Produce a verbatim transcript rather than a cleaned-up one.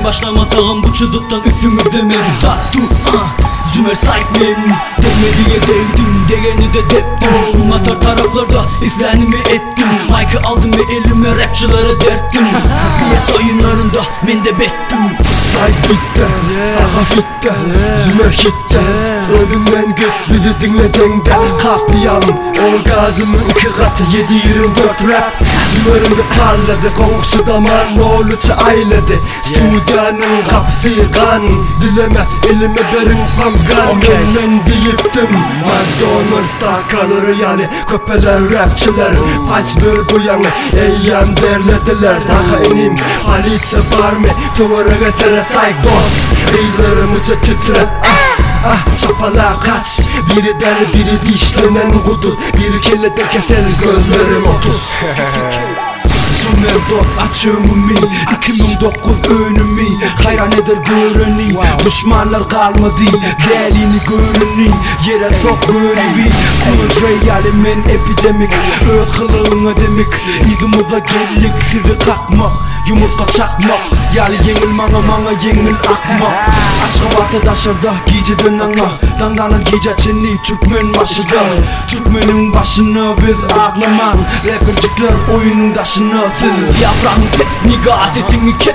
başlamasağım bu çuduktan üfümür demedi tattu ah. Zümer Saitmen demediye değdim, degeni de deptim. Amatör taraflarda iflenimi ettim. Mike'ı aldım ve elime rapçılara derttim. P S oyunlarında men de bettim. Saitmen, aha fitte, Zümer hitte. Ölümden git bizi dinledin de kapıyam orgazmın iki katı yedi yirmi dört rap. Zümer'imde parladı komşu damar oğluça ayladı. Stüdyanın kapısı kan, dileme elime berin pamgan. Ben deyiptim McDonald's'ta kalır yani köpeler rapçiler. Punch'dır bu yanı eyyam derlediler. Daha inim police var mı tuvara getere psycho. Eylerimi titret ah şapala kaç. Biri der biri dişlenen kudu. Bir kelle de keser gözlerim otuz. Zümer dost açığımı iki bin dokuz önümü hayran eder görünü. Düşmanlar kalmadı gelini görünü. Yere sok görünü. Kunun reyali men epidemik. Öz kılığına demik. İzimize gellik sizi kalkmak. Yumurta çakmak. Yali yengil mana mana yengil akmak. Aşkabatı daşırda geceden ana. Dandanın gece çeni Türkmen başıda. Türkmenin başını biz ağlaman. Rappercikler oyunun daşını. Diyaframı kes niga sesini kes.